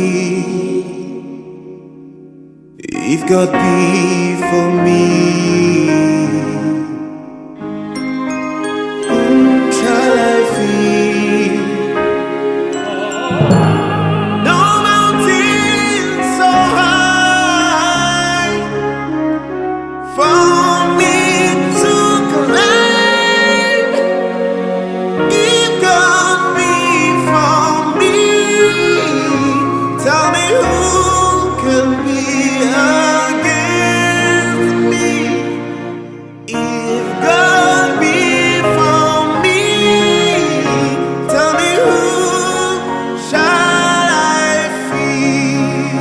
if God be for me, whom shall I fear? No mountain so high for me to climb. If God be for me, tell me who can be against me. If God be for me, tell me who shall I fear?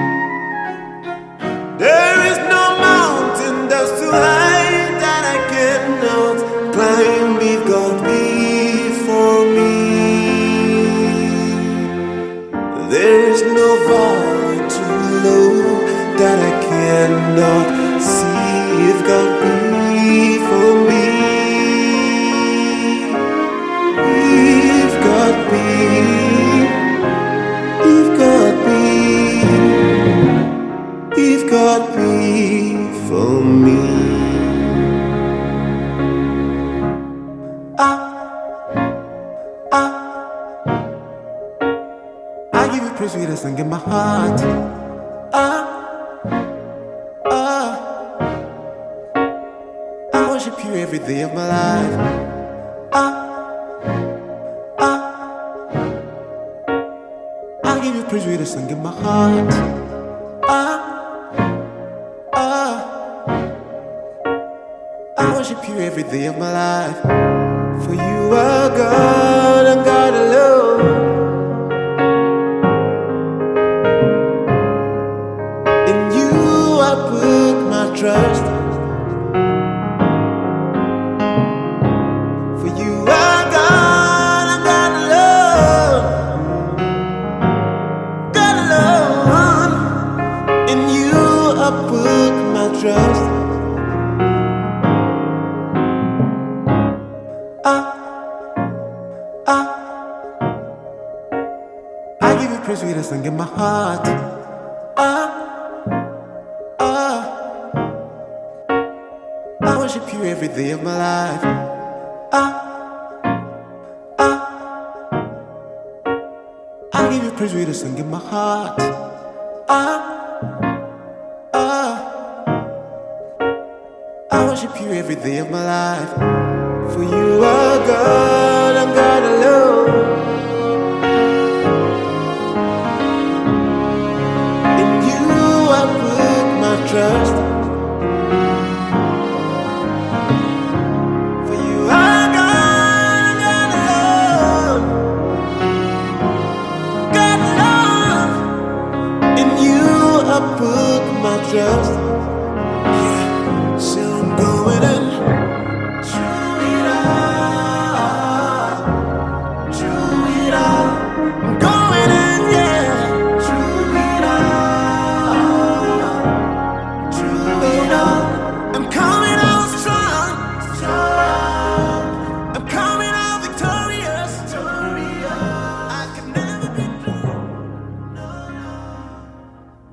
There is no mountain that's too high that I cannot climb. If God be for me, there is no valley too low that I cannot see. If God be for me, if God be, if God be, if God be for me. I give you praise with a song in my heart. I worship you every day of my life. I give you praise with a song in my heart. I worship you every day of my life. For you are God and God alone. In you I put my trust. For you are God and God alone. God alone. In you I put my trust. I give you praise with a song in my heart. I worship you every day of my life. I give you praise with a song in my heart. I worship you every day of my life. For you are God and God alone. In you I put my trust. For you are God and God alone. God alone. In you I put my trust.